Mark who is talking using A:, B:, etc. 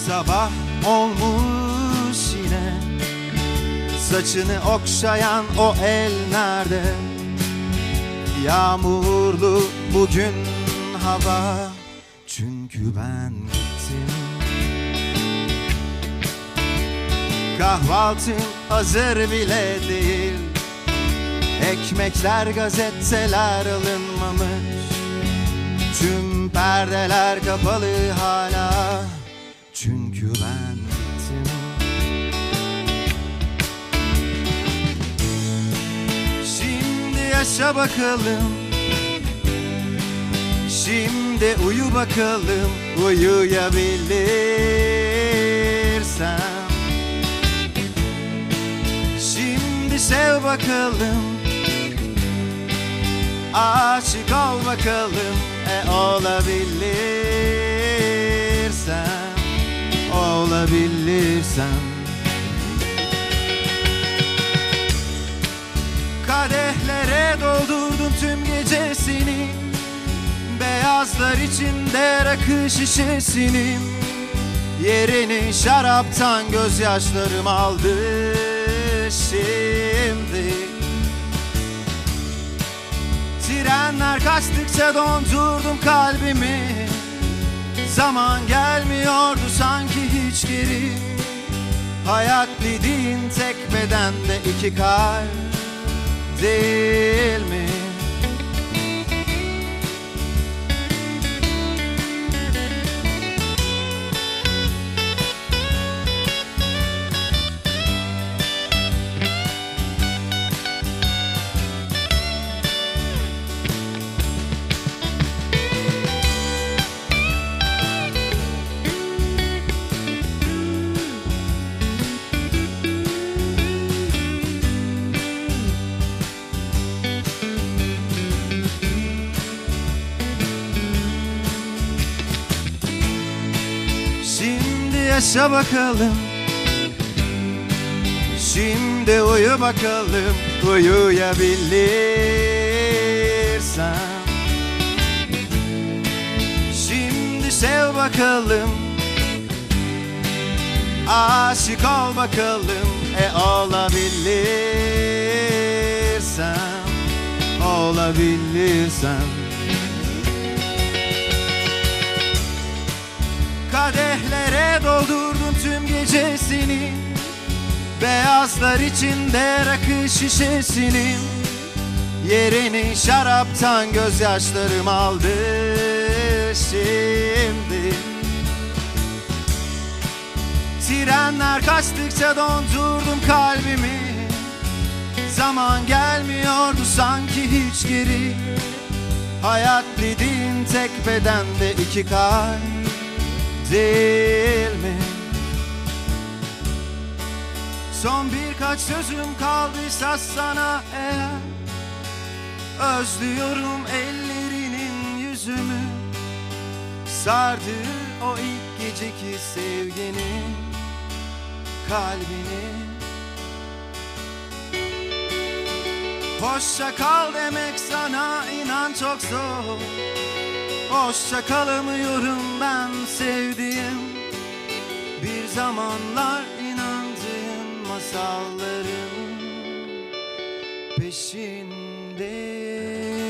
A: Sabah olmuş yine, saçını okşayan o el nerede? Yağmurlu bugün hava, çünkü ben gittim. Kahvaltın hazır bile değil, ekmekler gazeteler alınmamış, tüm perdeler kapalı hala, çünkü ben gittim. Şimdi yaşa bakalım, şimdi uyu bakalım, uyuyabilirsen. Şimdi sev bakalım, aşık ol bakalım, olabilirsen, olabilirsen. Kadehlere doldurdum tüm gecesini, beyazlar içinde rakı şişesini, yerini şaraptan gözyaşlarım aldı şimdi. Trenler kaçtıkça dondurdum kalbimi, zaman gelmiyordu sanki hiç geri. Hayat dediğin tek bedende iki kalp değil mi? Yaşa bakalım, şimdi uyu bakalım, uyuyabilirsen. Şimdi sev bakalım, aşık ol bakalım, olabilirsen, olabilirsen. Kadehlere doldurdum tüm gecesini, beyazlar içinde rakı şişesini, yerini şaraptan gözyaşlarım aldı şimdi. Trenler kaçtıkça dondurdum kalbimi, zaman gelmiyordu sanki hiç geri. Hayat dediğin tek bedende iki kalp değil mi? Son birkaç sözüm kaldıysa sana eğer, özlüyorum ellerinin yüzümü, sardığı o ilk geceki sevginin kalbini. Hoşça kal demek sana inan çok zor, hoşça kalamıyorum ben sevdiğim, bir zamanlar inandığın masalların peşinde.